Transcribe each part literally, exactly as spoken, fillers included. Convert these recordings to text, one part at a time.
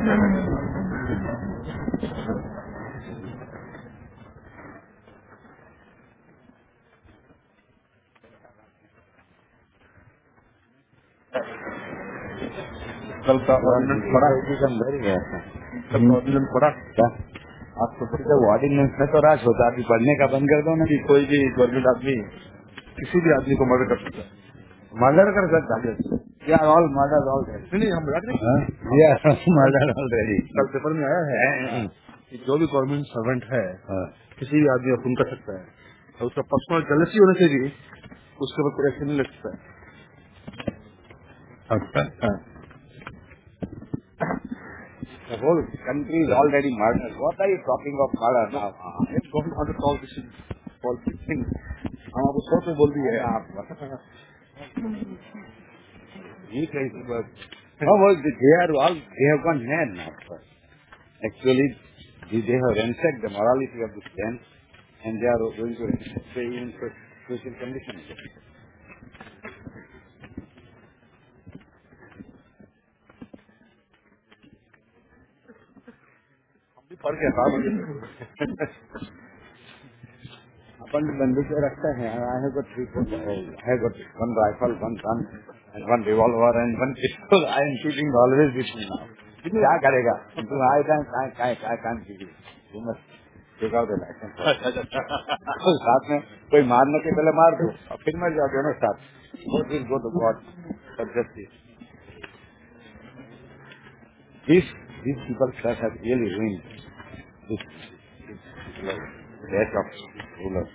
कल का ऑर्डिनेंस पड़ा कल का ऑर्डिनेंस पड़ा क्या आपको पता ऑर्डिनेंस में तो राज होता अभी पढ़ने का बंद कर दो ना कि कोई भी गवर्नमेंट आदमी किसी भी आदमी को मर्डर कर सकता है मर्डर कर सकता है या ऑल मर्डर ऑल नहीं हम मर्डर ऑलरेडी कल पेपर में आया है कि जो भी गवर्नमेंट सर्वेंट है किसी भी आदमी को खून कर सकता है और उसका पर्सनल जेलसी होने से भी उसके ऊपर कोई एक्शन नहीं ले सकता है अच्छा The whole country is already murdered. What are you talking of murder now? I don't want to talk this politics thing. हम आपको सौ पे बोल दिए आप ये कैसी बात? No, well, they are all they have gone mad now. Actually, they have ransacked the morality of this land, and they are going to ransack even for social conditions. पढ़ के था अपन बंदूक रखते हैं I have got three I have got one rifle, one gun, and one revolver, and one pistol. I am shooting always with me now. क्या करेगा? I can't, I can't, I can't give you. You must take out the license. साथ में कोई मारने के पहले मार दो और फिर मर जाओ दोनों साथ. What will go to God for justice? These these people have really ruined this death of rulers.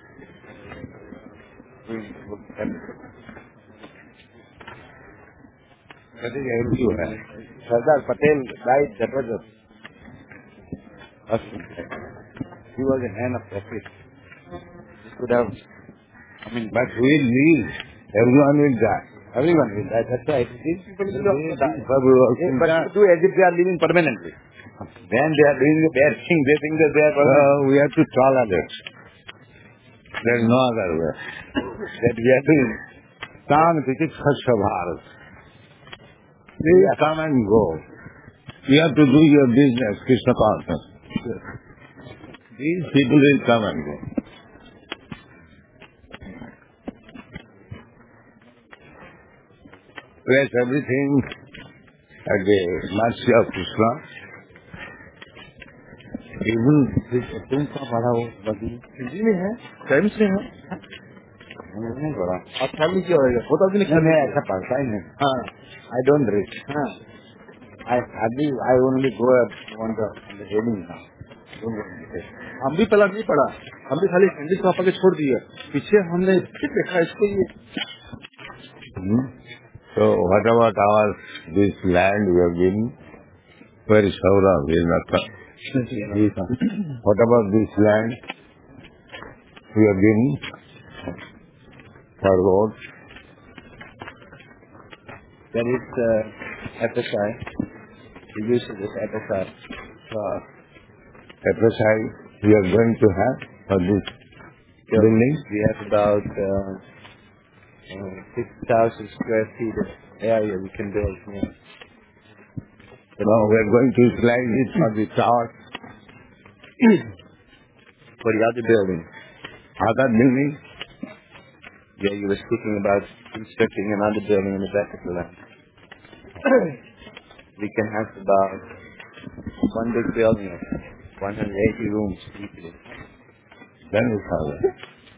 Sardar Patel died, that was a husband. He was a man of practice. He could have, I mean, but we will live. Everyone will die. Everyone will die. That's why these people will also die. But do as if they are living permanently. When they are doing the bad thing, they think that they are permanent. Uh, we have to tolerate. There is no other way. That we are doing. Shanti Khasha Bharat. They come and go. You have to do your business, Krishna consciousness. These people will come and go. Place everything at the mercy of Krishna. Even तुमका पढ़ा हो बगी हिंदी में है times में है नहीं पढ़ा आप फैमिली क्या होगा होता भी नहीं मैं ऐसा पढ़ता ही नहीं हाँ I don't read हाँ I hardly I only go on the on the reading now हम भी पहला नहीं पढ़ा हम भी खाली इंग्लिश पापा के छोड़ दिए पीछे हमने फिर देखा इसको ये so what about our this land we have been where is Saura is not what about this land we have been for roads that is uh, F S I we use it as F S I uh, F S I we are going to have for this building we have about uh, uh, six thousand square feet of area we can build here. No, we are going to utilize it for the tower for the other building. Other building? Yeah, you were speaking about constructing another building in the back of the land. We can have about one big building of one hundred eighty rooms easily. Then we have it.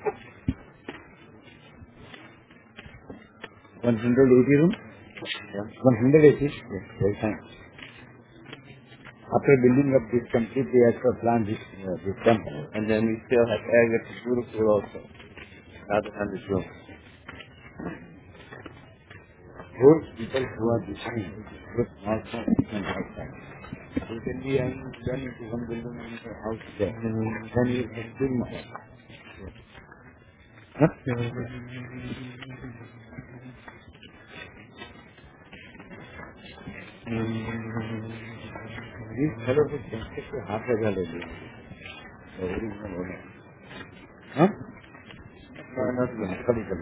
one hundred eighty rooms? Yeah. one hundred eighty? Yes, very fine. After building up this completely as per plan, this, uh, this temple. And then we still have area to beautiful also. Another hundred rooms. Those people who are designing with also and outside. You can be done into one building and the house there. Then you can do much. Huh? These fellows will construct a half a gallery. The original owner. Huh? No, not the Kali Kali.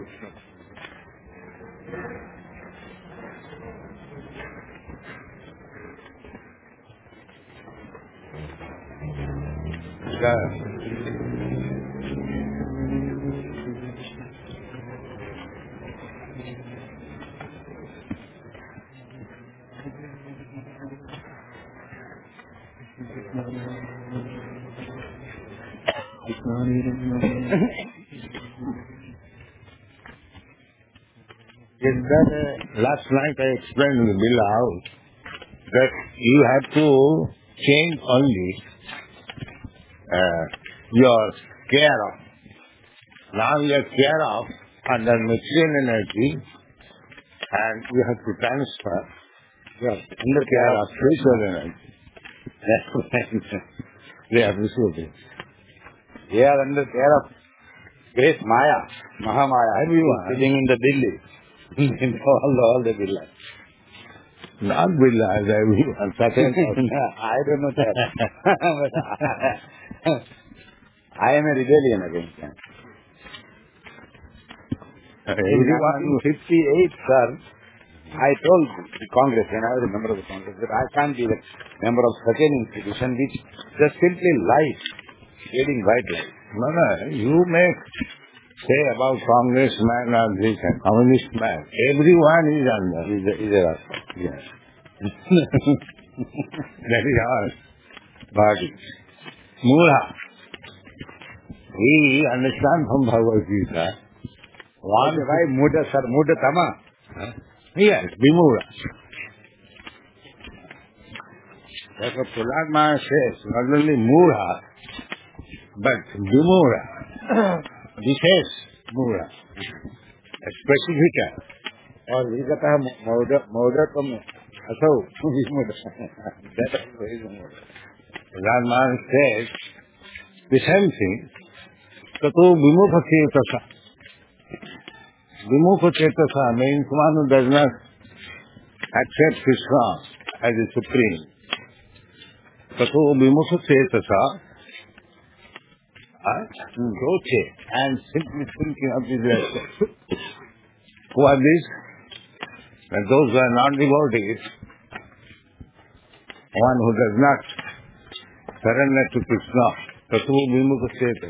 Yes, that, uh, last night I explained in the Birla House that you have to change only uh, your care of. Now you are care of under material energy and you have to transfer your under care of spiritual energy. That's what they are receiving. They are under care of great Maya, Mahamaya, everyone sitting in the Delhi. In all, all the Birlas. Not Birlas, everyone. I don't know that. But I am a rebellion against them. In nineteen fifty-eight, sir, I told the Congress, when I was a member of the Congress, that I can't be the member of such an institution which just simply lies, spreading white lies. No, no, you may say about congressman or this and communist man. Everyone is under. Is a, is a, yes. That is our body. Mula. We understand from Bhagavad Gita. One, why Muda, sir? Muda Tama? Huh? Yes, Vimura. That's what Prahlad Maharaj says. Not only Mura, but Vimura. This is Mura. A specific. और ये कहता है मौदा मौदा तो असो Vimura. That is Vimura. Prahlad Maharaj says the same thing. Tato Vimukha Chetasa. Vimukha Chetasa means one who does not accept Krishna as the supreme. Tato Vimukha Chetasa. Roche and simply thinking of this aspect. Who are these? And those who are not devotees, one who does not surrender to Krishna, Tatu Vimukha Chetasa.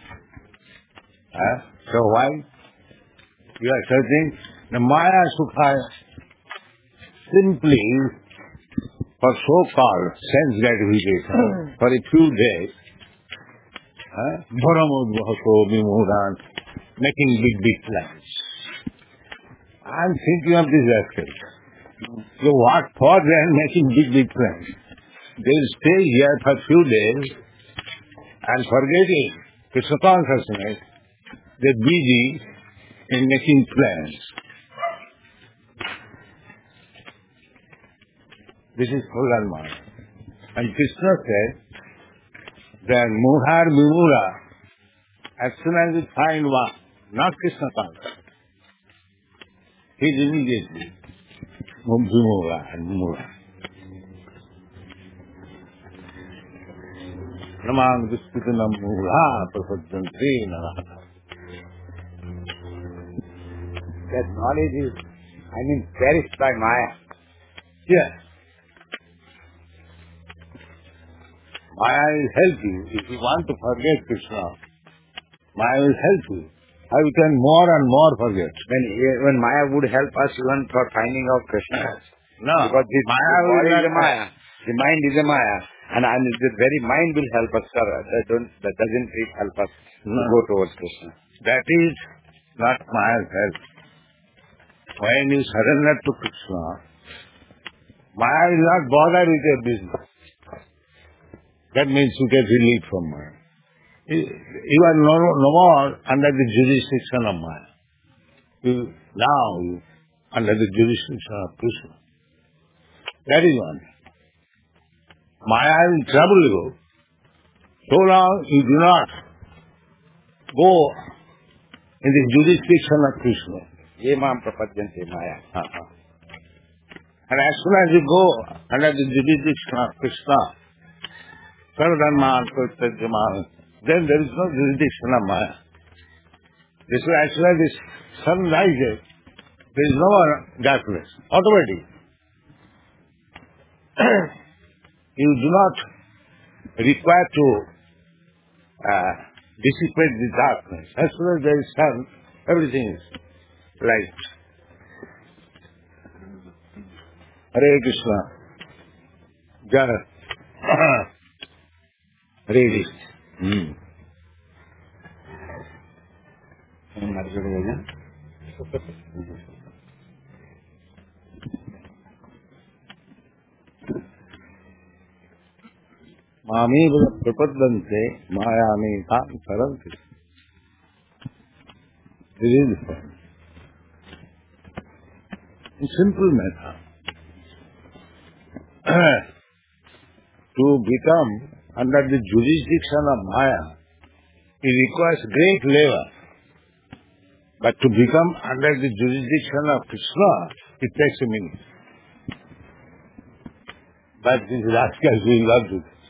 Uh, so why? You are searching the Maya Sukhaya simply for so-called sense gratification for a few days. Bharamudvahato Vimuran, making big, big plans. I am thinking of this aspect. So what for they are making big, big plans? They will stay here for a few days and forgetting Krishna consciousness, they are busy in making plans. This is Prahlad Maharaj. And Krishna said, then Muhar Vimura, as soon as you find one, not Krishna consciousness, he is immediately Vimura and Vimura. Namang Vispitanam Mura Prasadantri Naraha. That knowledge is, I mean, perished by Maya. Yes. Maya will help you. If you want to forget Krishna, Maya will help you. How you can more and more forget. When, when Maya would help us even for finding out Krishna. No. Because this Maya will is a Maya. The mind is a Maya. And, and the very mind will help us, sir. That, don't, that doesn't help us no. to go towards Krishna. That is not Maya's help. When you surrender to Krishna, Maya will not bother with your business. That means you get relief from Maya. You are no, no more under the jurisdiction of Maya. You, now you under the jurisdiction of Krishna. That is one. Maya will trouble you. So long you do not go in the jurisdiction of Krishna. Ye mam prapadyante Maya. Uh-huh. And as soon as you go under the jurisdiction of Krishna, then there is no jurisdiction of Maya. This way, as soon as the sun rises, there is no more darkness. Automatically. You do not require to uh, dissipate the darkness. As soon as there is sun, everything is light. Hare Krishna. Jara. Hare Krishna. Hmm. Mami prapadante mayami tam saranti. This is the point. In simple matter, to become under the jurisdiction of Maya, it requires great labor. But to become under the jurisdiction of Krishna, it takes a minute. But these rascals will not do this.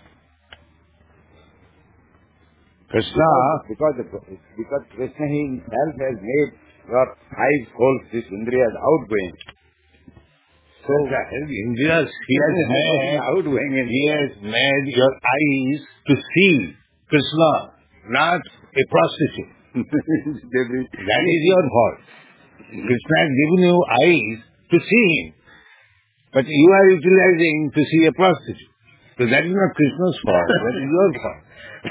Krishna, Because, the, because Krishna himself has made your five souls, this Indriyas, outgoing. so Indras, he has made, outgoing and he has made your eyes to see Krishna, not a prostitute. That is your fault. Krishna has given you eyes to see him. But you are utilizing to see a prostitute. So that is not Krishna's fault, that is your fault.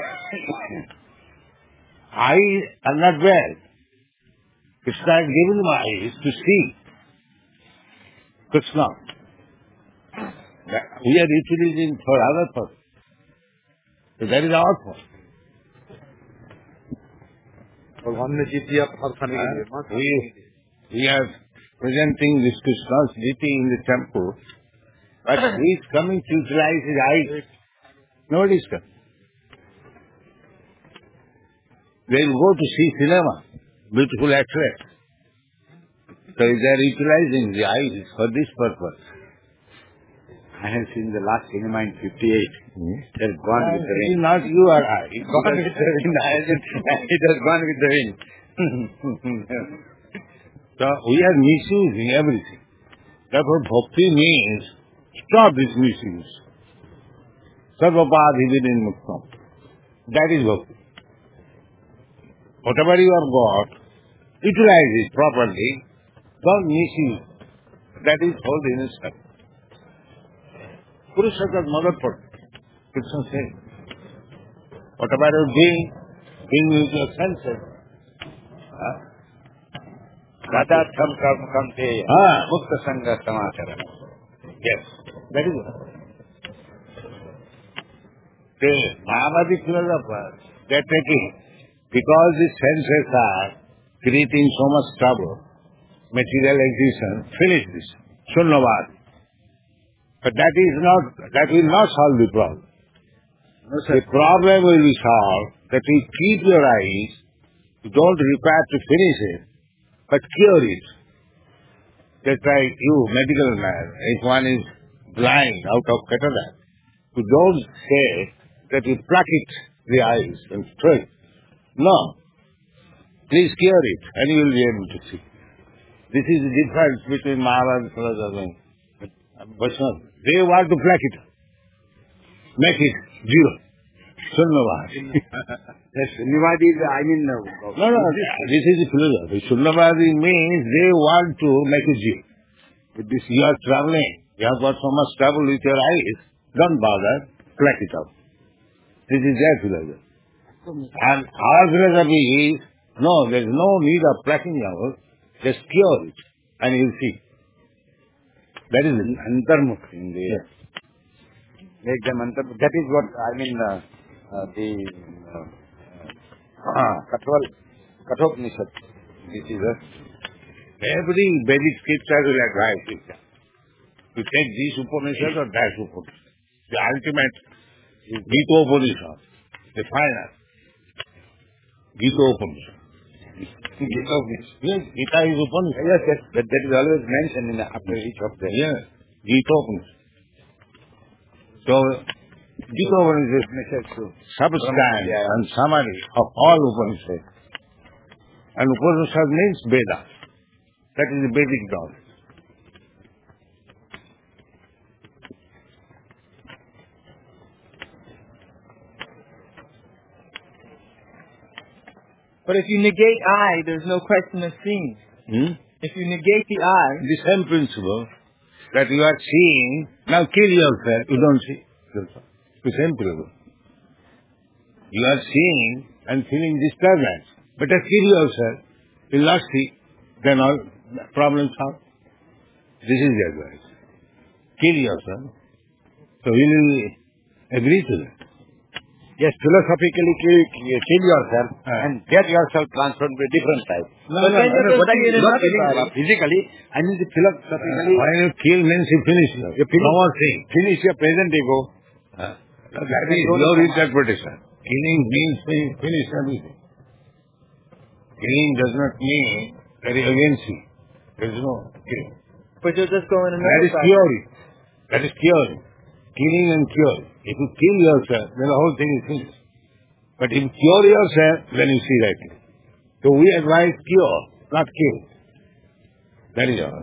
Eyes are not bad. Krishna has given you eyes to see Krishna. We are utilizing for other purpose. So that is our fault. भगवान ने जीत दिया खाने के लिए We, we are presenting this Krishna's deity in the temple, but he is coming to utilize his eyes. Nobody is coming. They will go to see cinema, beautiful actress. So they are utilizing the eyes for this purpose. I have seen the last cinema in fifty-eight. Hmm? It has gone with the It wind. is not you or I. It has gone with the wind. I said, it has gone with the wind. So we are misusing everything. Therefore bhakti means stop this misuse. Sarvapadhi vidin muktam. That is bhakti. Whatever you have got, utilize it properly. Don't misuse. That is holiness. Purushartha mother put. Krishna says, whatever you are doing, doing with your senses. Radhatham kam kam teya. Ah. Mukta sangha samachara. Yes, that is what. The Mahavadi philosophers, they are taking, because the senses are creating so much trouble, material existence, finish this, Shunyavad. But that is not, that will not solve the problem. No, The problem will be solved that you keep your eyes, you don't require to finish it, but cure it. Just like you, medical man, if one is blind out of cataract, you don't say that you pluck it, the eyes, and straight. No. Please cure it, and you will be able to see. This is the difference between Mahabharata philosophy and Vaishnava. They want to pluck it, make it zero. Shunyavad. Yes, Nivadi, I mean, uh, No, no, this is the philosophy. Shunyavadi means they want to make it zero. If this you are traveling, you have got so much trouble with your eyes, don't bother, pluck it out. This is their philosophy. And our philosophy is, no, there is no need of plucking out, just cure it, and you will see. That is it. Antarmukh in the Yes. make them antarmukh. That is what I mean. Uh, uh, the uh, uh, Katwal Kathopanishad. This is a Every Vedic scripture will advise it. You take this Upanishad or that Upanishad. The ultimate is Gita Upanishad, the final. Gita Upanishad. Gita Upanishad. Yes, Gita is Upanishad. Yes, yes. That, that is always mentioned in the, after each of them. Yes, Gita Upanishad. So, Gita Upanishad Upanishad too. substance Yeah. and summary of all Upanishads. And Upanishad means Veda. That is the basic knowledge. But if you negate I, there's no question of seeing. Hmm? If you negate the I, The same principle that you are seeing, now kill yourself, you don't see yourself. The same principle. You are seeing and feeling disturbance. Better kill yourself. You will not see. Then all problems solved. This is the advice. Kill yourself. So will you agree to that? Yes, philosophically kill, kill yourself Ah. and get yourself transformed to a different type. No, But no, then no, you no. just What I see it in not other killing bodies. physically, I mean the philosophically When you kill means you finish. You finish. No more thing. finish your present ego. Huh? That is your interpretation. Killing means you finish everything. Killing does not mean that you against you. There is no killing. But you're just going That another is side. curing. That is curing. Killing and curing. If you kill yourself, then the whole thing is finished. But if you cure yourself, then you see rightly. So we advise cure, not kill. That is all.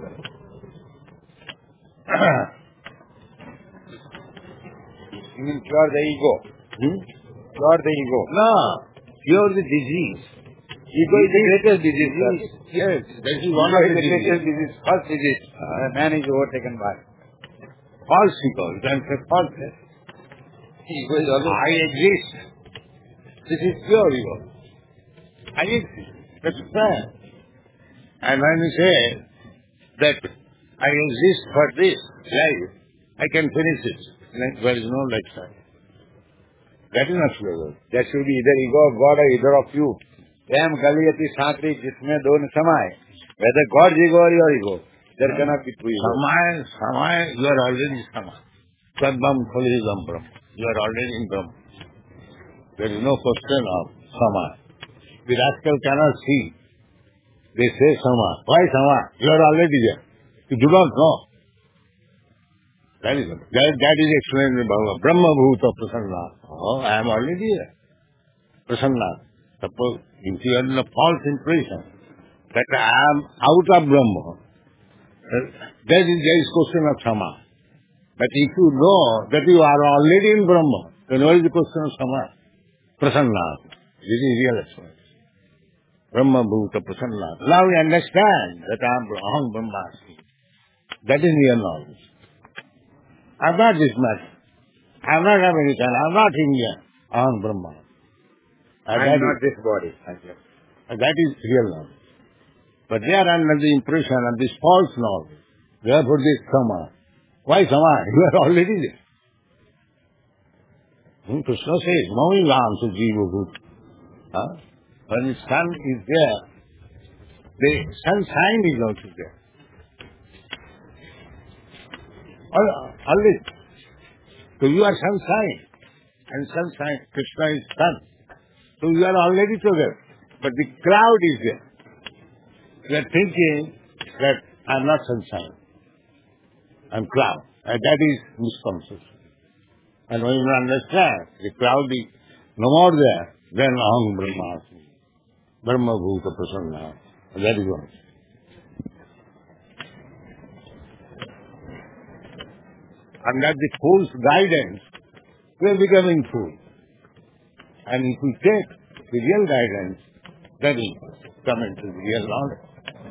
You mean cure the ego. Hmm? Cure the ego. No, cure the disease. Ego is the greatest disease. sir. Yes, that is one Ego of is the the greatest diseases. disease. First disease. Uh, man is overtaken by. False ego. You can say false. Ego is always. I exist. This is pure ego. I exist. That's fair. And when you say that I exist for this life, I can finish it. Then there is no lifestyle. That is not pure. There should be either ego of God or either of you. Prem galiyati satri jisme don samay. Whether God's ego or your ego, there cannot be two egos. Samaya, Samaya, you are already Samaya. Sadbam Khalidam Brahma. You are already in Brahma. There is no question of Samaya. The rascal cannot see. They say Samaya. Why Samaya? You are already there. You do not know. That is that, that is explained in Bhagavad. Brahma Bhuta Prasanna. Oh, I am already there. Prasanna. Suppose if you are in a false impression that I am out of Brahma, there is there is question of Sama. But if you know that you are already in Brahma, then what is the question of Sama? Prasanna. This is real experience. Brahma Bhuta Prasanna. Now we understand that I am Aham Brahmasmi. That is real knowledge. I am not this man. I am not American. I am not Indian. Aham Brahma. And I that am not is- this body. and that is real knowledge. But they are under the impression of this false knowledge. Therefore this Sama. Why Sama? You are already there. Hmm, Krishna says, Mami Ram Sujiva Bhut. Huh? When the sun is there, the sunshine is also there. Al- Always. So you are sunshine. And sunshine, Krishna is sun. So you are already together. But the cloud is there. You are thinking that I am not sunshine. I am cloud. And that is misconception. And when you understand the cloud is no more there, then Aham Brahmasmi. Brahma Bhuta Prasanna. That is one. Under the fool's guidance, we are becoming fool. And if we take the real guidance, then we come into the real knowledge.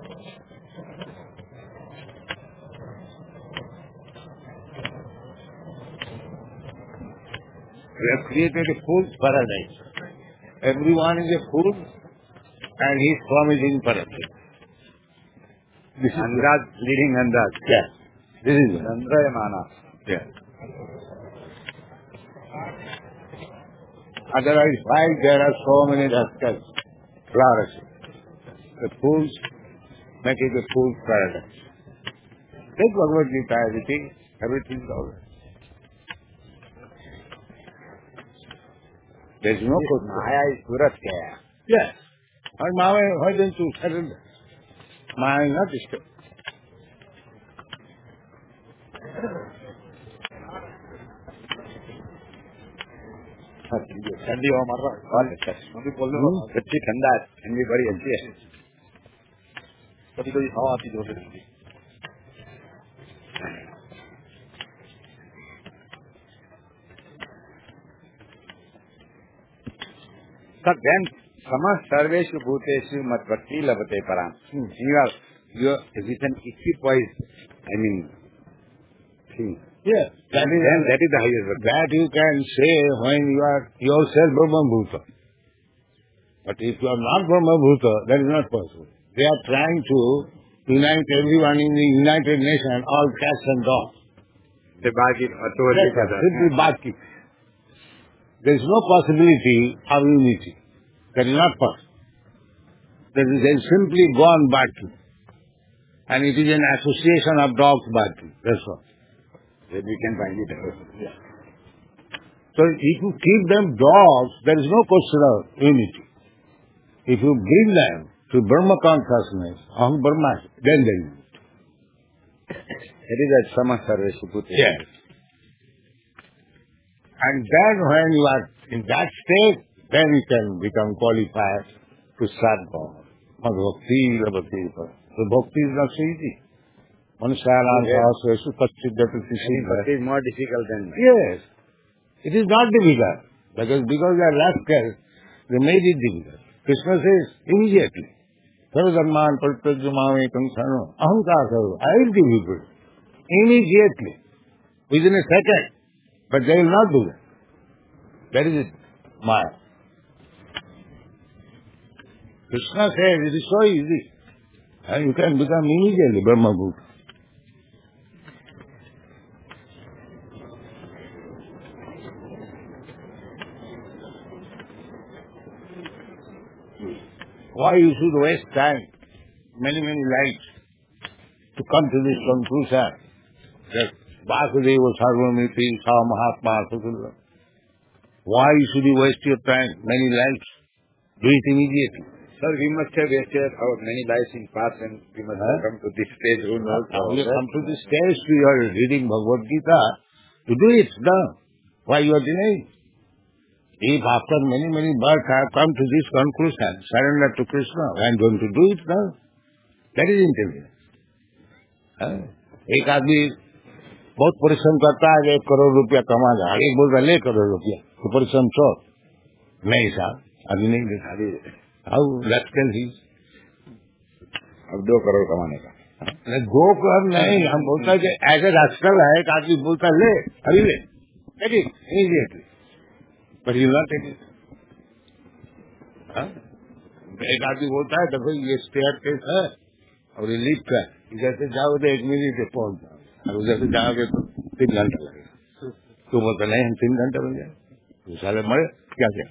We have created a fool's paradise. Everyone is a fool and his form is in paradise. This is Andaz, leading Andaz. yes. This is it. Chandrayamana. Yeah. Otherwise, why there are so many rascals flourishing? The fools make it a fool's paradise. Take Bhagavad Gita, everything, everything is all right. There is no question. Maya is Surat Kaya. Yes. Why, Maya, why don't you surrender? Maya is not disturbed. ठंडी हवा मार रहा है बहुत अच्छा है अभी बोल रहे हो अच्छी ठंडा है ठंडी बड़ी अच्छी है कभी कभी हवा आती जोर से ठंडी So then Sama sarveshu bhuteshu mat bhakti labate param. You are, you are, with an equipoise, I mean, thing. Yes. That is, Then that is the highest bhakti. that you can say when you are yourself Brahma Bhuta. But if you are not Brahma Bhuta, that is not possible. They are trying to unite everyone in the United Nations, all cats and dogs. The bargain authority. Yes, sir. Simply barking. There is no possibility of unity. That is not possible. That is, they simply gone barking. And it is an association of dogs barking. That's all. Then we can find it out. Yeah. So if you keep them dogs, there is no question of unity. If you bring them to Brahma consciousness, Aham Brahma, then there is unity. That is that sama sarveshu bhuteshu. Yes. And then when you are in that state, then you can become qualified to serve God. Bhakti, bhakti. So bhakti is not so easy. Manusharam sahasresu paschidhyati Bhakti sishita. is more difficult than Yes. It is not difficult. Because, because they are rascals, they made it difficult. Krishna says immediately, Sarvadharman parityajyamam sano ahankar sarva. I will give you good. Immediately. Within a second. But they will not do that. That is it. Maya. Krishna says it is so easy. And you can become immediately Brahma Bhuta. Why you should waste time, many, many lives, to come to this conclusion that Vasudeva Sarvamiti Sa Mahatma Sukula. Why should you waste your time, many lives? Do it immediately. Sir, we must have wasted our many lives in past and we must Huh? have come to this stage. Who knows? Now you come to this stage, you are reading Bhagavad Gita, to do it now. Why you are denying? If after many, many births I have come to this conclusion, surrender to Krishna, I am going to do it now. That is intelligence. हाँ? एक आदमी बहुत परिश्रम करता है, एक करोड़ रुपया कमा जाए, एक बोलता ले करोड़ रुपया, तो परिश्रम छोड़। नहीं साहब, अभी नहीं देखा। हाउ लटकल ही अब दो करोड़ कमाने का। नहीं, दो करोड़ नहीं, हम बोलता है कि ऐसे रास्कल है, एक आदमी बोलता ले, अभी ले, take it immediately, but you not take it. एक आदमी बोलता है देखो ये स्टेयर केस है और ये लिफ्ट है, इधर से जाओगे तो एक मिनट में पहुंच जाओ, और उधर से जाओगे तो तीन घंटा लगेगा। तो बोलता नहीं हम तीन घंटे बन जाए, तो साले मरे क्या क्या।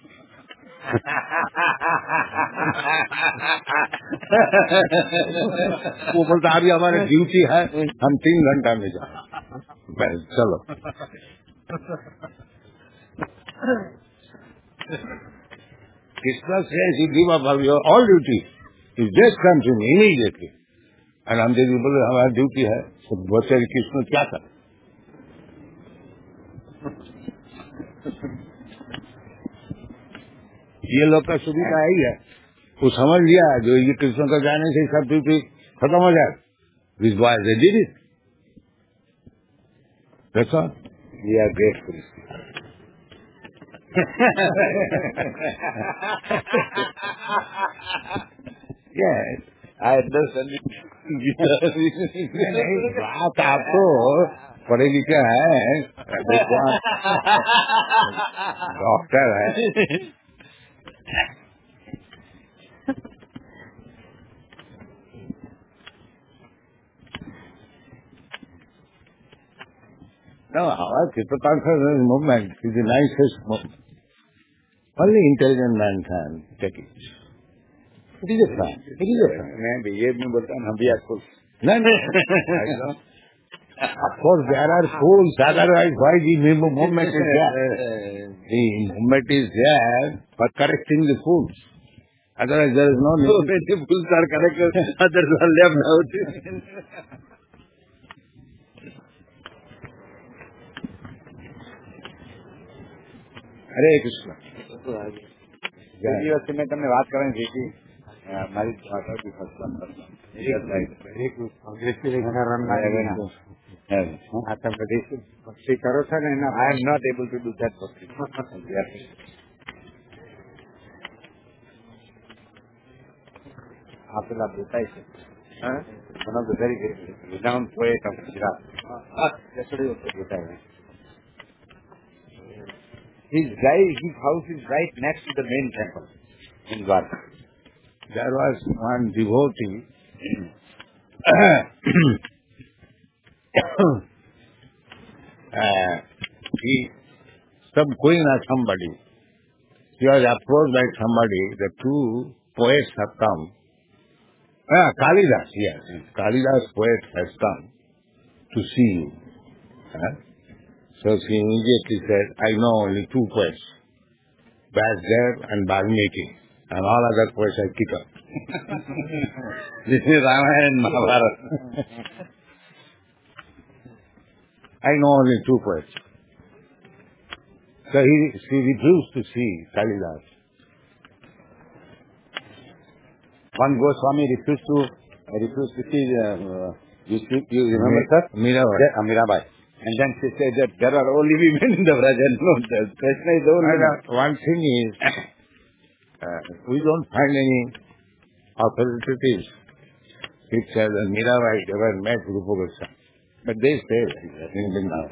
वो बोलता अभी हमारी ड्यूटी है, हम तीन घंटा में जाए। चलो Krishna says, you give up your all duty. You just come to me immediately. And हम देखिए बोले हमारी ड्यूटी है, तो बच्चे कृष्ण क्या करे? ये लोग का सुविधा है ही है, वो समझ लिया जो ये कृष्ण का जाने से सब ड्यूटी खत्म हो जाए। This boy they did it. That's all. We are grateful. Yes. I understand it. नहीं, बात आपको पढ़े लिखे है, डॉक्टर है। No, our Chitta consciousness movement is the nicest movement. Only intelligent man can take it. It is a fact. It is a fact. मैं भी ये नहीं बोलता हम भी आपको No, no. Of course, there are fools. Otherwise, why the movement is there? The movement is there for correcting the fools. Otherwise, there is no So need. many fools are corrected, others are left out. हरे कृष्ण। બીજી વસ્તુ મેં તમને વાત કરવાની છે કે મારી ભાષા की फसला આ તમે બધી ભક્તિ કરો છો ને એના I am not able to do that ભક્તિ. Abdullah Bhutai, huh? One of the very renowned poet of Gujarat. Ah, yesterday was Bhutai. His right, his house is right next to the main temple in Dwarka. There was one devotee. uh, he, some queen or somebody, he was approached by somebody, the two poets have come. Ah, Kalidas, yes. Kalidas poet has come to see you. Huh? So she immediately said, I know only two poets, Vyasdev and Valmiki, and all other poets I kick up. This is Ramayana and Mahabharata. I know only two poets. So he, she refused to see Kalidas. One Goswami refused to uh, refused to see. Uh, you, speak, you remember, sir? Mirabai. Yeah, uh, Mirabai. And then she said that there are only women in the Vraja. No, the Krishna is the only. Uh, one thing is, uh, we don't find any authoritative which says that Mirabai ever met Rupa Goswami. But they say that in Vrindavan.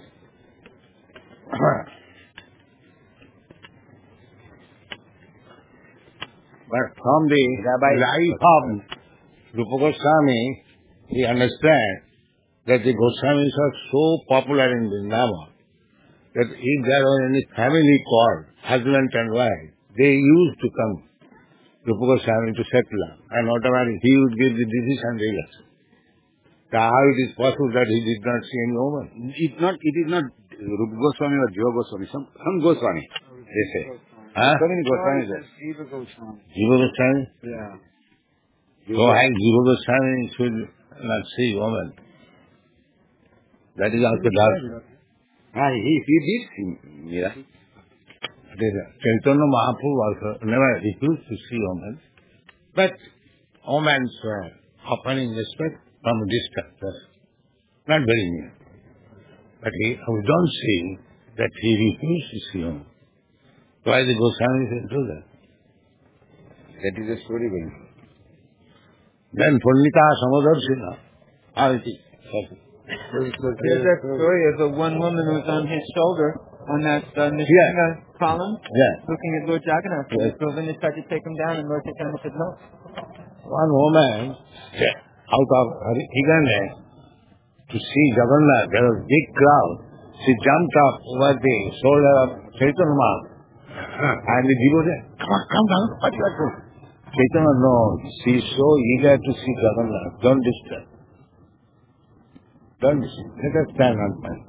But from the Mirabai- life of Rupa Goswami, we understand that the Goswamis are so popular in Vrindavan that if there was any family called husband and wife, they used to come Rupa Goswami to settle down, and automatically he would give the decision they left. Now how it is possible that he did not see any woman? It's not. It is not Rupa Goswami or Jiva Goswami. Some some Goswami. They say. Huh? So many Goswamis there. Jiva Goswami. Jiva Goswami? Yeah. So I, Jiva Goswami should not see woman. That is also doubt. Ah, he, he did see Mira. Chaitanya Mahaprabhu also never refused to see women. But women were offering respect from a distance, not very near. But he, we don't see that he refused to see women. Why the Goswamis will do that? That is a story going. Then Purnita Samodarsina, how it is? There's that story of the one woman who was on his shoulder on that uh, Nishina column, Yeah. looking at Lord Jagannath. Yes. So then they tried to take him down, and Lord Chaitanya said no. One woman out of her eagerness to see Jagannath, there was a big crowd. She jumped up over the shoulder of Chaitanya Mahaprabhu. And the devotee said, come on, come down, what you are doing? Chaitanya, no, she is so eager to see Jagannath, don't disturb. Don't disturb. Let us stand on fire.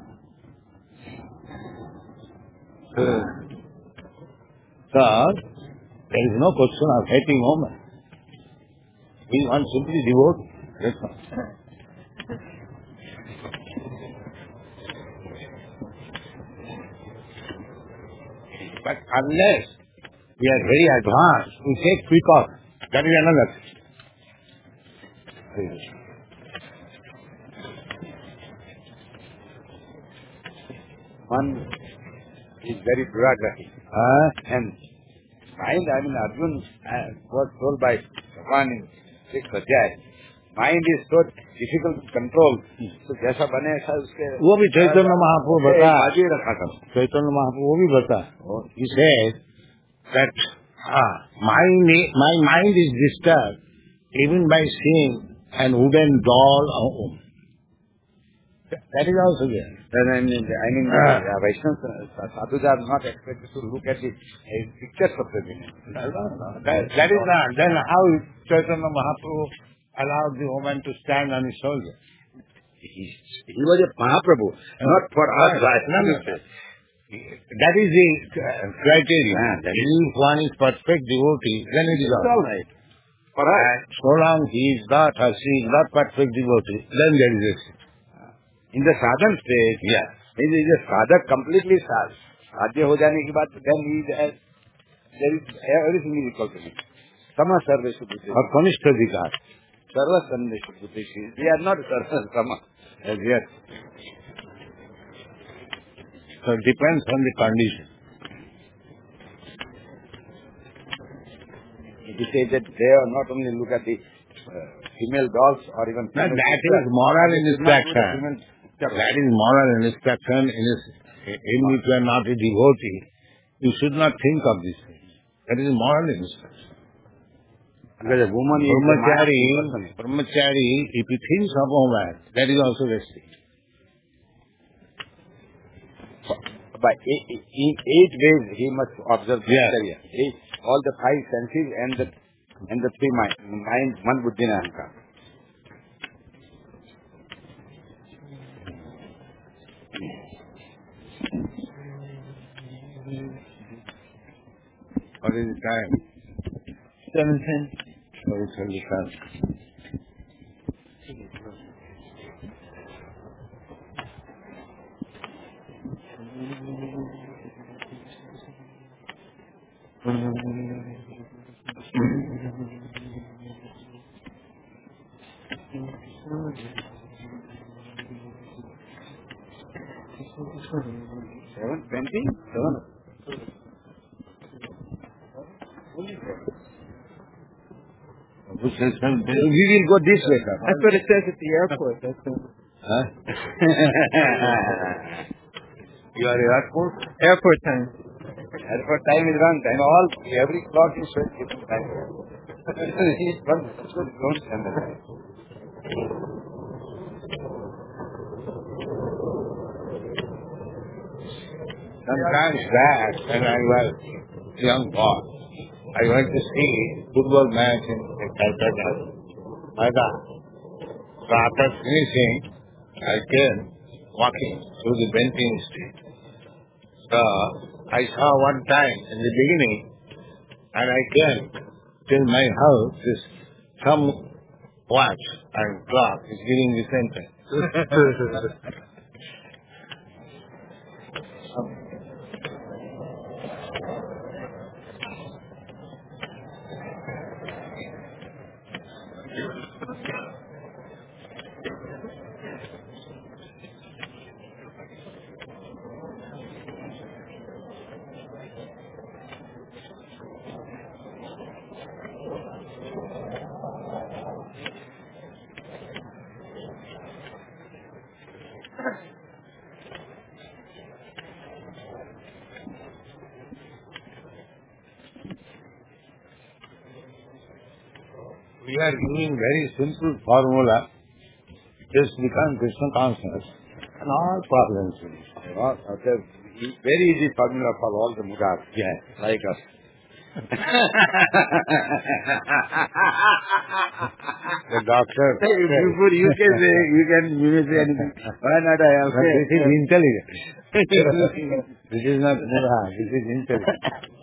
So, so, there is no question of hating woman. We want simply devote. That's all. But unless we are very advanced, we take precaution. That is another thing. One is very bureaucratic. Uh, And mind, I mean, Arjun uh, was told by Bhagavan in sixth Adhyay, mind is so difficult to control. So जैसा बने ऐसा उसके वो भी चैतन्य महाप्रभु बता बाजू ही रखा था. चैतन्य महाप्रभु वो भी बता he said that ah, mind, i- my mind is disturbed even by seeing an wooden doll or home. That is also there. Then I mean, I mean Ah. uh, Vaishnavas, uh, sadhus are not expected to look at the uh, pictures of the women. No, no, no. That, that is not. Then how Chaitanya Mahaprabhu allowed the woman to stand on his shoulder? He, he was a Mahaprabhu, not for us. Vaishnavas. That is the uh, criteria. Ah, that is- If one is perfect devotee, then it is It's all all right. right. For us. And so long he is not or she is not perfect devotee, then there is a sin. In the sadhan stage, Yes. if he is a sadhak completely sad, sadhya ho jane ke baad, then he is, uh, there is everything is equal to him. Sama sarveshu buddhi. Or Kanishtha Sarva sarveshu buddhi. We are not sarva sama as yet. So it depends on the condition. It He says that they are not only look at the uh, female dogs or even Now, female that sisters, is moral they should not do the instruction. female- That is moral instruction in, his, in which you are not a devotee. You should not think of this thing. That is moral instruction. Because a woman is a Brahmachari, person. brahmachari, if he thinks of woman, that is also vesting. By eight, in eight ways he must observe the Yes. Acharya. Eight, all the five senses and the and the three mind, mind man, buddhi, and ahankar. What is the time? Seven ten. Sorry, sorry, sorry. Seven twenty. Seven. We will go this way, sir. That's what it says at the airport. That's what... Huh? You are airport? Airport time. Airport time is wrong time. All every clock is showing different time. Each one don't stand the time. Sometimes back when I was young boy, I went to see football match in Calcutta. Maida. So after finishing, I came walking through the Benting Street. So I saw one time in the beginning, and I came till my house, this some watch and clock is giving the same time. We are giving very simple formula. Just become Krishna consciousness and all problems will be solved. Well, okay. Very easy formula for all the mudas. Yes. Like us. The doctor. You put, you can say, you can, you may say anything. Why not I have But said? this is intelligent. This is not mudha, this is intelligent.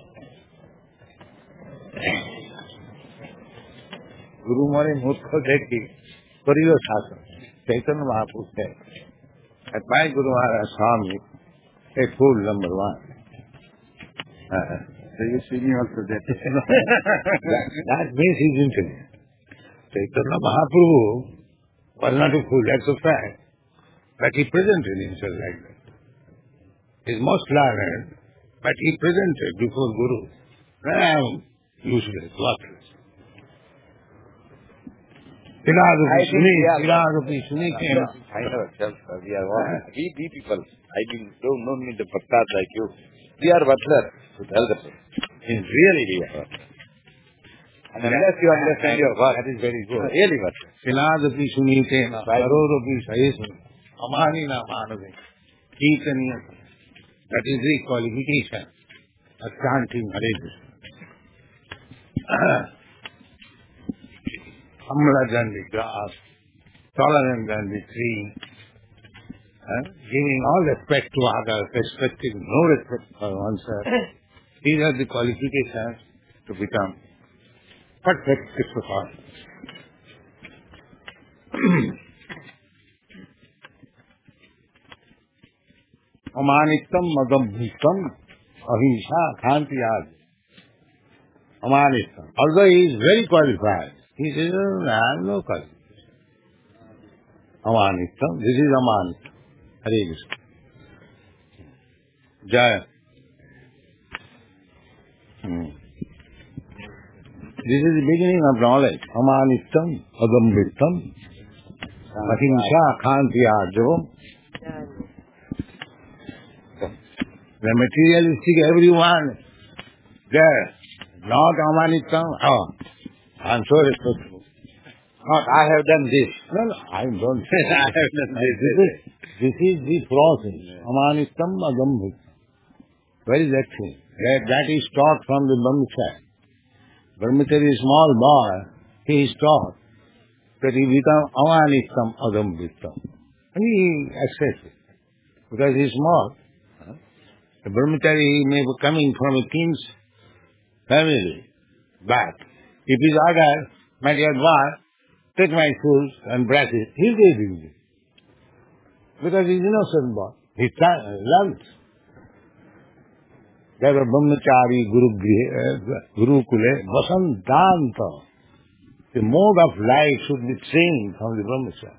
Guru Mare Murkha Dekhi, Kariyo Shasana. Chaitanya Mahaprabhu said, at my Guru Maharaj saw me, a fool number one. Uh, So you see me also that. that, that means he's intelligent. Chaitanya Mahaprabhu was not a fool, that's a fact. But he presented himself like that. He's most learned, but he presented before Guru. I am useless, worthless. Philosophy, Suni, philosophy, Suni came. I know ourselves, sir. We are all, we, we people, I mean, don't, don't need the bhaktas like you. We are worthless to tell the truth. It's really we are. And unless you understand your work, That is very good. really worthless. Philosophy, Suni came. Saroropi, Sayesu. Amani na manave. Kirtaniya. That is the qualification of chanting Hare Krishna. Amla than the grass, tolerant than the tree, uh, giving all respect to others, respecting no respect for oneself. These are the qualifications to become perfect Krishna conscious. Amanitam madambhitam ahimsa khantiyad. Amanitam. Although he is very qualified, he says, I have no qualification. Amanitam. This is Amanitam. Hare Krishna. Jaya. Hmm. This is the beginning of knowledge. Amanistam, agambittam, ahimsa, khanti arjavam. The materialistic everyone, there, not amanittam, oh, I am so respectful. Not, I have done this. No, no, I don't say I have done this. This is, this is the process. Amanittam, agambittam. Where is that thing? That, that is taught from the brahmachari. Brahmachari is small boy, he is taught that he become amanittam, agambittam. And he accepts it. Because he is small. The brahmachari may be coming from a king's family back. If he is adult, my dear boy, take my shoes and brush it. He is doing it. Because he is innocent boy. He learns. There were brahmachari, guru, gurukule, vasantanta. The mode of life should be trained from the brahmachari.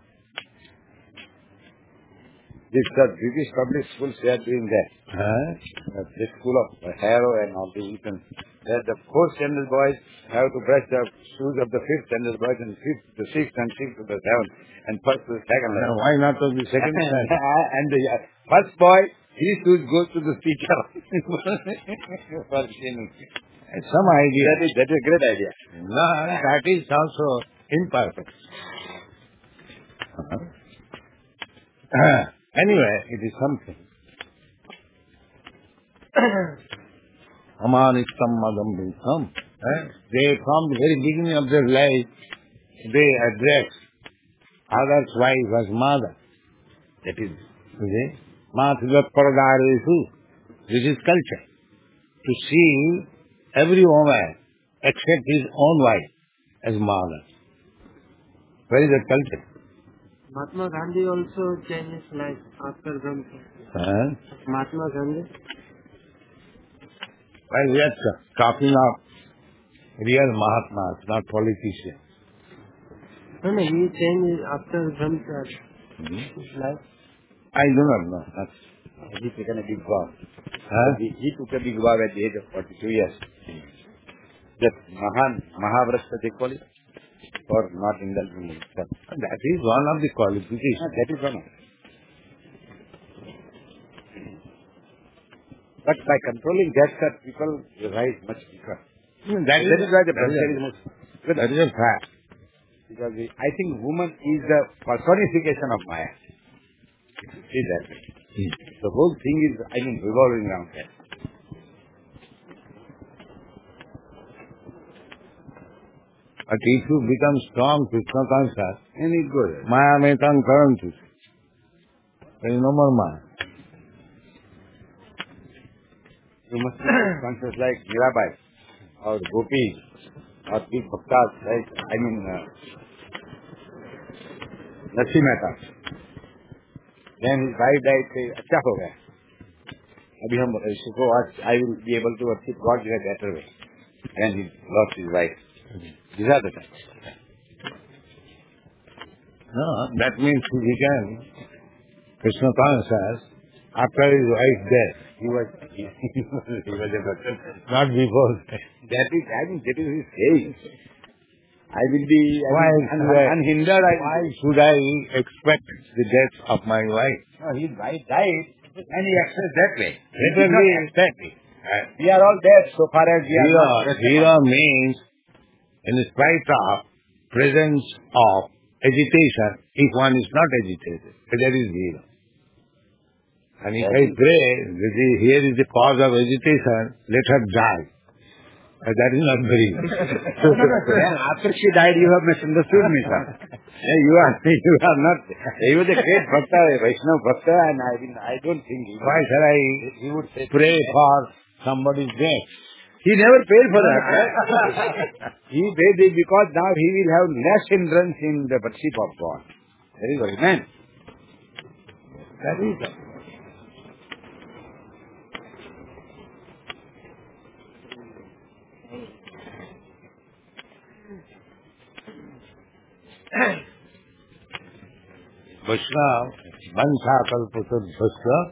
This the British public schools, they are doing that. Huh? Uh, the school of Harrow and all the Eton. That the fourth standard boys have to brush the shoes of the fifth standard boys, and fifth, the sixth, and sixth to the seventh, and first to the second. Now, why not to the second standard? And the uh, first boy, his shoes goes to the teacher. For training. Some idea. That is, that is a great idea. No, that is also imperfect. Uh-huh. Anyway, it is something. Amanittam agambittam. They, from the very beginning of their life, they address others' wife as mother. That is, you see, Mathivat Paradaresu. This is culture. To see every woman except his own wife as mother. Where is that culture? Mahatma Gandhi also changed his life after Brahma. Huh? Mahatma Gandhi? Well, we are talking of real Mahatmas, not politicians. No, no, he changed after Brahma Mm-hmm. his life. I do not know. That's, He taken a big vow. huh? He, he took a big vow at the age of forty-two years. That Mahan, Mahavrashta they call it, or not indulging in himself. That is one of the qualifications. That is one. But by controlling that, sir, people rise much quicker. That That is, is why the that is, brahmachari is most. that is a fact. Because the, I think woman is the personification of Maya. See that way. Hmm. The whole thing is, I mean, revolving around that. But if you become strong, Krishna conscious, And it goes. Maya may come karantu. There is no more Maya. You must be conscious like Mirabai, or Gopis, or big bhaktas, like, I mean, uh, Lakshmi Mehta. Then his wife died, say, अच्छा हो गया. अभी हम इसको आज I will be able to worship God in a better way. Then he lost his wife. These are the times. No, that means he became Krishna conscious after his wife's death. He was, he, he was a bhakta. Not before. That is, I mean, that is his saying. I will be I Why mean, un, should I- unhindered. I, Why should I expect the death of my wife? no, his wife died, and he expressed that way. Let He us did not be act- static. We are all dead so far as we are Hero, not. hero means, in spite of presence of agitation, if one is not agitated, that is hero. And if I pray, that is- here is the cause of agitation, let her die. Uh, That is not very good. Then after she died, you have misunderstood me, sir. Yeah, you are, you are not. He was a great bhakta, a Vaishnava bhakta, and I mean, I don't think he, Why shall I he would say pray for somebody's death? He never paid for that. Right? He paid it because now he will have less hindrance in the worship of God. That is what he meant. That is the Vaishnava, Vansakalpatadhasya,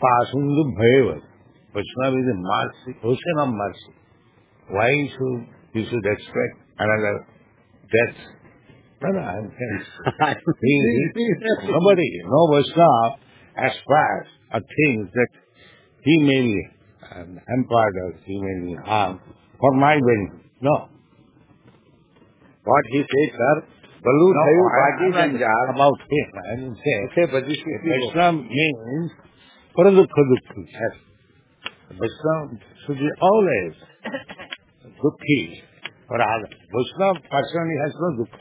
Pipasundu Bhayavat. Vaishnava is a mercy, ocean of mercy. Why should you should expect another death. No, no, I'm saying. he, he, nobody, no Vaishnava aspires or thinks that he may be um, hampered or he may be harmed for my benefit. No. What he says, sir, Balu No, Thayu I, Bhagi I'm not Janjar. about him. I didn't say. Okay, but this is Vaishnava means paradukha dukhi. Yes. Vaishnava should be always dukhi for others. Vaishnava personally has no dukha.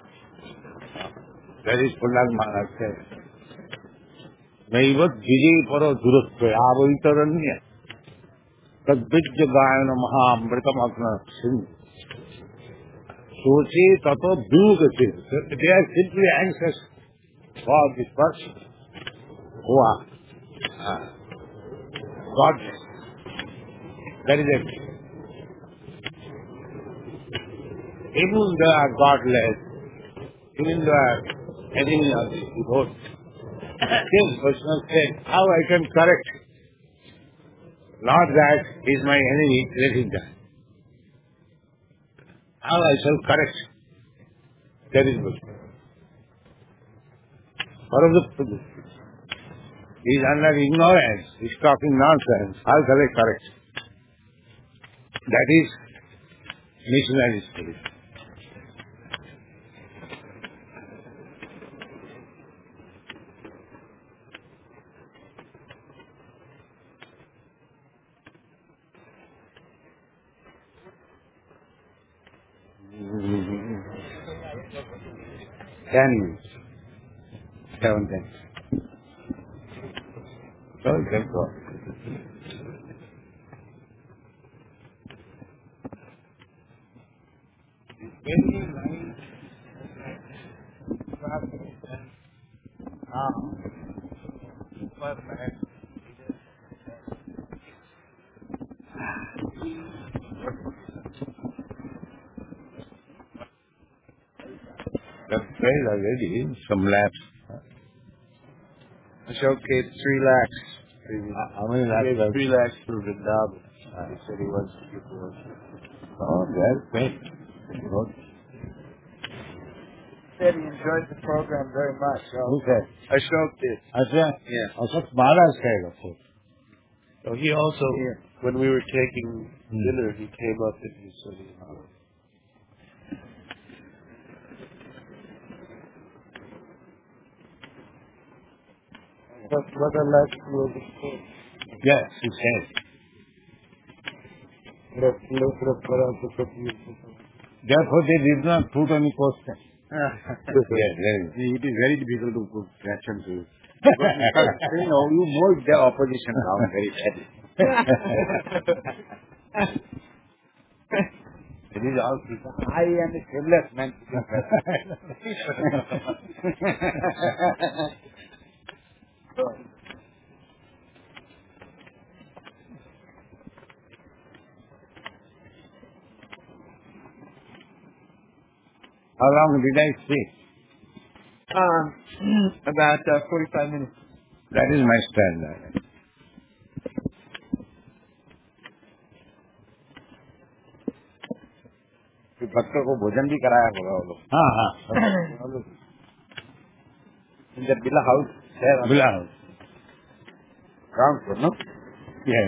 That is Prahlad Maharaj said. Naivat giri paro duratva avaitaranya tad vidya gayana maha amritam akna sin. Sochi tato vyugati. They are simply anxious for this person who are uh, godless. That is it. Even they are godless, even they are enemy of the devotee. Still, Krishna said, how I can correct? Not that he is my enemy, let him die. How I shall correct? That is Krishna. Paradukta. He is under ignorance. He is talking nonsense. How shall I correct? That is missionary spirit. Ten minutes. Seven ten. So you can go. Very nice. The trail already, some laps. Ashok gave three lakhs. Uh, How many laps? He gave are- three lakhs for Vrindavan. He said he wants to give more. Oh, that's great. Good. Said he enjoyed the program very much. Who said? Ashok did. Asha? Yeah. Ashok Maharaj said, of course. So he also, Yeah. when we were taking Hmm. dinner, he came up and he said he But brother left was Yes, he said. Therefore, they did not put any question. Yes, very good. It is very difficult to put question to you. You know, you mold the opposition down very badly. It is all I and a shameless man. How long did I stay? Um, about uh, forty-five minutes. That is my standard. भक्तों को भोजन भी कराया होगा वो लोग हाँ हाँ in the Bila house there on Bila the ground floor, no? yes.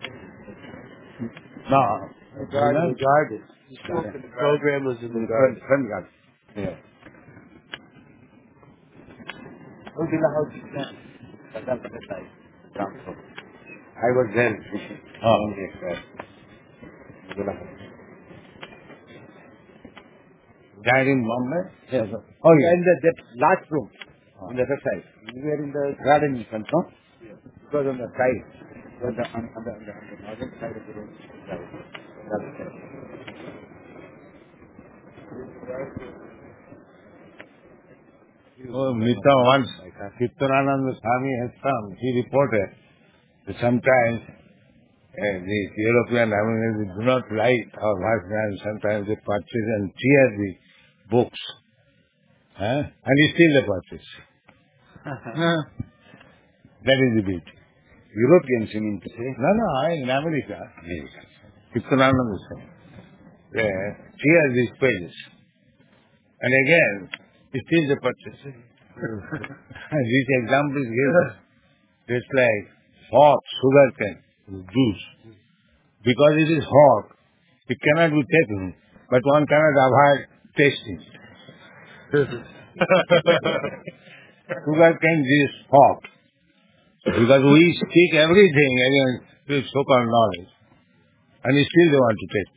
No. The garden. The garden. The program was in the garden. Front garden. Yes. Oh, Bila house is there. Sadar Patel side, ground floor. I was there fishing. Oh. Yes, sir. Bila house. Died in Bombay? Yes. Oh, yeah. In the that last room, on the other side. We were in the garden in front, no? It was on the side, on the, on, on the, on the, on the northern side of the room. The other side. Oh, Mita once, Kirtanananda Swami has come. He reported that sometimes uh, the European Americans do not like our husbands. Sometimes they purchase and tear the books. Huh? And still they purchase. Huh? That is the beauty. Europeans, you mean to say? No, no, in America. America. Kirtanananda Swami. where tear these pages. And again, still the purchase. This example is given. It's like hot sugar cane juice. Because it is hot, it cannot be taken, but one cannot avoid tasting. Sugar cane is hot. Because we speak everything against this so-called knowledge. And still they want to taste.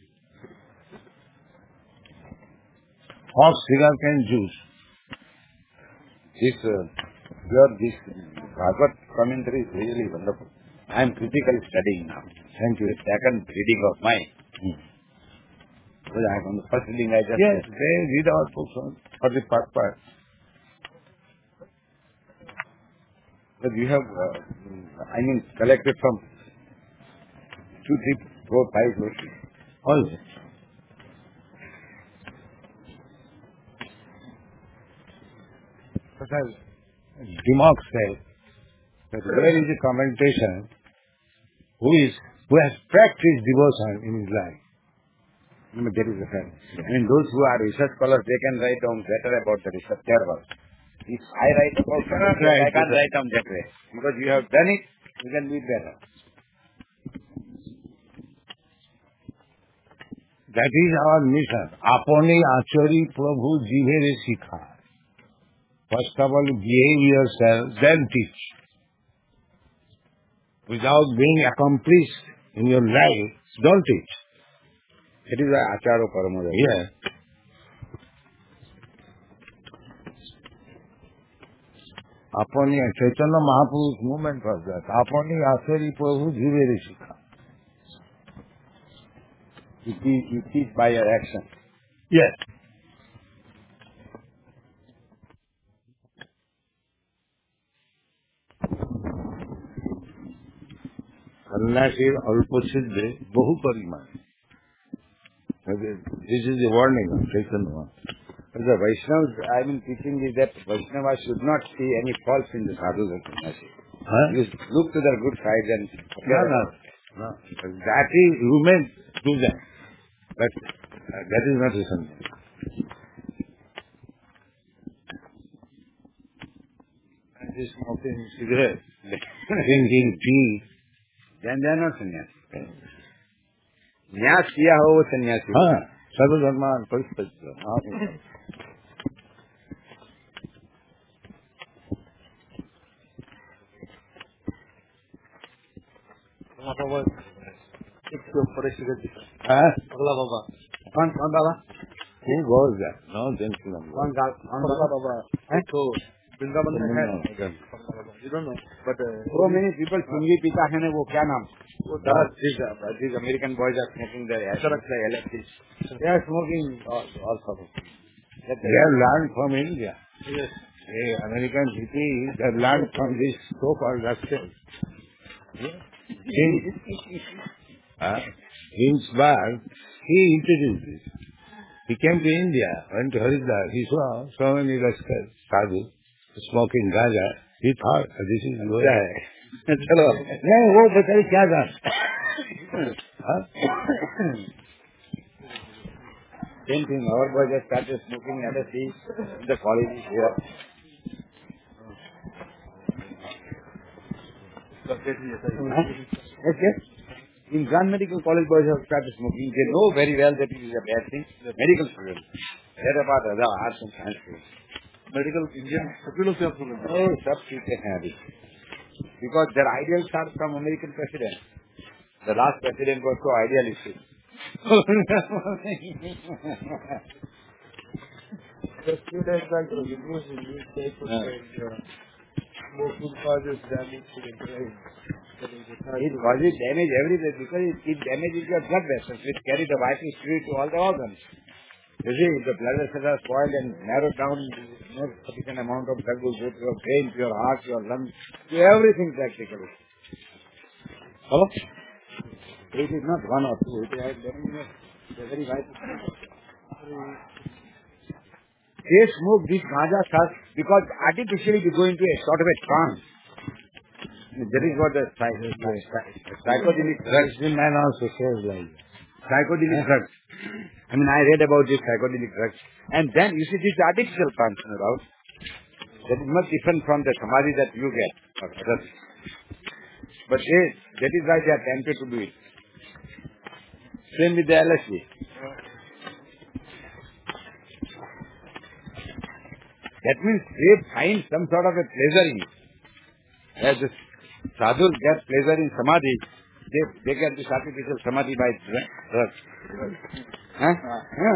Hot sugar cane juice. This, uh, your, this Bhagavad commentary is really wonderful. I am critically studying now. Thank you. The second reading of mine. Hmm. Because I on the first reading I just Yes, read. they read our books on for the purpose. But you have, uh, I mean, collected from two, three, four, five verses. Also. But as Dimok said, that there is a commentation who is who has practiced devotion in his life. I mean, there is a fact. I mean, those who are research scholars, they can write down better about the research their work. If I write about research, Right. I can't write down that way. Because you have done it, you can do it better. That is our mission. Apani achari prabhu jivere sikha. First of all, behave yourself, then teach. Without being accomplished in your life, don't teach. It is a acharo paramo. Yes. Apani, Chaitanya Mahaprabhu's movement was that. Apani achari prabhu jivere sikha. You teach, you teach by your action. Yes. সন্ন্যাসীর অল্প সিদ্ধে বহু পরিমাণে This is the warning of Chaitanya Mahaprabhu. But the Vaishnavas, I mean, teaching is that Vaishnavas should not see any faults in the sadhus and sannyasis. Huh? You look to their good side and... No, no, no. That is, you may do that. But uh, that is not the sannyas. And this smoking cigarette, drinking tea, then they are not sannyasi. Nyas kiya ho wo sannyasi. हाँ सर्वधर्मान परित्यज्य हाँ इसके ऊपर cigarette हाँ अगला बाबा कौन कौन बाबा? who goes there? No, then to them. कौन गा- कौन अगला बाबा? बाबा तो वृंदावन में है Again. you don't know but uh, So many people चुंगी पीता है ना, वो क्या नाम? वो Uh, दरद these, uh, these American boys are smoking the Correct. the L S D. They are smoking all, all sorts of things. That They have learned from India. yes The American hippies have learned from this so-called rascals. In, uh, Hinsberg, he introduced this. He came to India, went to Haridwar. He saw so many rascals, sadhus, smoking gaja. He thought, this is good. चलो नहीं वो बताइए क्या जान same thing. Our boys have started smoking L S D in the colleges here. Yes, yes. In Grand Medical College, boys have started smoking. They know very well that it is a bad thing. Medical students. They're about other arts and sciences. Medical Indian सभी से आप सुन Oh, सब ठीक है अभी. Because their ideals are from American president. The last president was so idealistic. The students like the news in newspapers Yeah. and uh, smoking causes damage to the brain. It causes damage everywhere because it, it damages your blood vessels which carry the vital fluid to all the organs. You see, if the blood vessels are spoiled and narrowed down, no sufficient amount of blood will go to your brain, to your heart, to your lungs, to everything practically. Hello? It is not one or two. It is a very vital thing. They smoke this ganja first because artificially they go into a sort of a trance. That is what the psych- psych- psychedelic drugs. The man also says like that. Psychedelic drugs. I mean, I read about these psychedelic drugs. And then, you see, this artificial plants, no doubt, that is much different from the samadhi that you get. Or others. But they, that is why they are tempted to do it. Same with the L S D. That means they find some sort of a pleasure in it. As the sadhus get pleasure in samadhi, they, they get this artificial samadhi by drugs. Huh? Huh?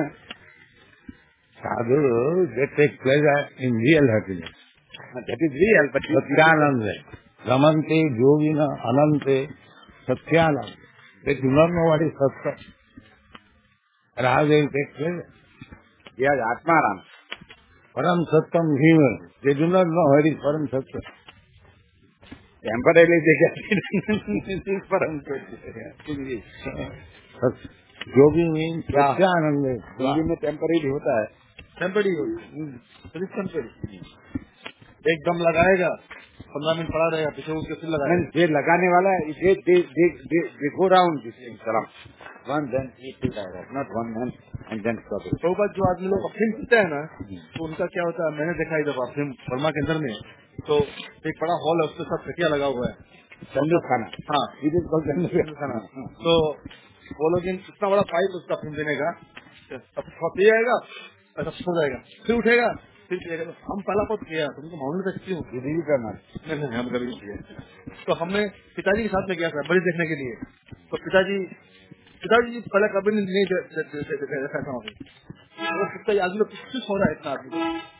Sadhu, they take pleasure in real happiness. That is real, but you Satyananda. Ramante, Yogina, Anante, Satyananda. They do not know what is Satya. And how they will take pleasure. yes, Atmaram. Param Satyam Hima. They do not know what is Param Satya. Temporarily they get it. Param Satya. Yogi means Satyananda. Yogi में temporary होता है. Temporary होगी, temporary एकदम लगाएगा, पंद्रह minute पड़ा रहेगा, पीछे उसके फिर लगाएगा. ये लगाने वाला है, they they they they they go round this thing, salam. One then it will die, not one man and then stop it. तो बाद जो आदमी लोग अफीम पीते हैं ना, तो उनका क्या होता है, मैंने देखा इधर अफीम वर्मा के अंदर में, तो एक बड़ा हॉल है, उसके साथ तकिया लगा हुआ है, संदूक खाना. हाँ, it is called संदूक खाना. तो वो लोग इतना बड़ा पाइप उसका अफीम देने का, अब पी जाएगा, ऐसा सो जाएगा, फिर उठेगा, फिर पिएगा. हम पहला पद किया, तुमको मालूम था क्यों? ये नहीं करना. नहीं नहीं, हम कभी नहीं किए. तो हमने पिताजी के साथ में किया था बड़ी देखने के लिए. तो पिताजी पिताजी जी पहले कभी नहीं देखा था. वो पिताजी आदमी लोग कुछ हो रहा है इतना आदमी.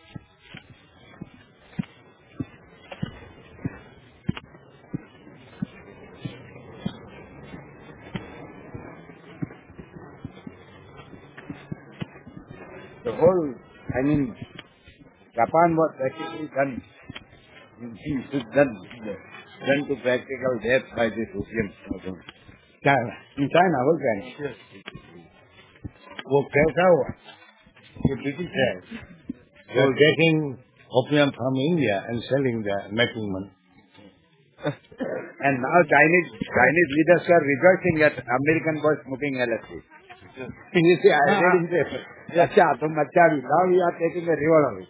The whole, I mean, Japan was practically done, done, done to practical death by this opium. China, in China, whole China. वो कैसा हुआ? The British had. They were getting opium from India and selling there, making money. And now Chinese Chinese leaders are rejoicing at American boys smoking L S D. You see, I read in there. अच्छा, तुम अच्छा भी. Now we are taking a reward of it.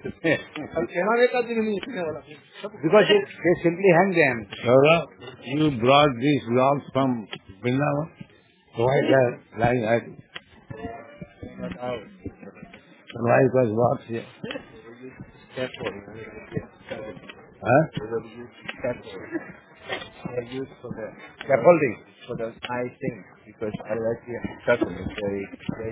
Because they, they simply hang them. So, you brought these logs from Vrindavan? Why that? Like that? And why it was brought here? Huh? They use for the Scaffolding. for the eye thing because I like the cutting is very very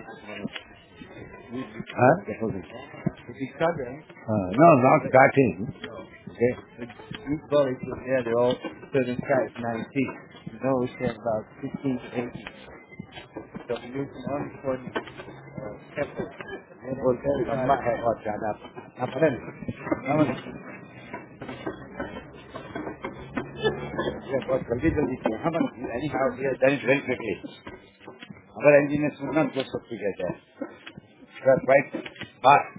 Huh? scaffolding. If you cut them, Uh, no, not cutting. okay, these bodies yeah, they're all certain size, nine feet. You know, we have about fifteen to eighteen. So we use them only for the uh, scaffold. बोलते हैं लंबा है बहुत ज्यादा. अपने बहुत जल्दी जल्दी किया. हाँ, but anyhow we have done it very quickly. Our engineers would not go so quick as that. They are quite fast.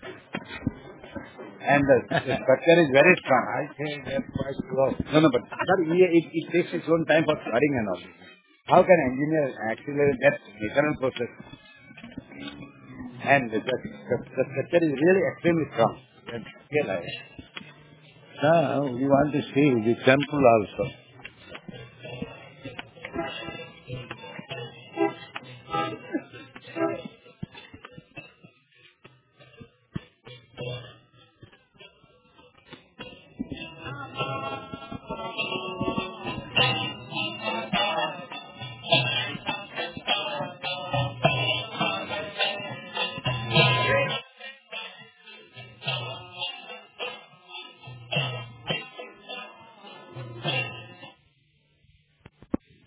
And the, the structure is very strong. I think they're quite slow. No, no, but sir, it, it, it takes its own time for starting and all. How can an engineer accelerate that internal process? And the, the, the, the structure is really extremely strong. Now, we want to see the temple also.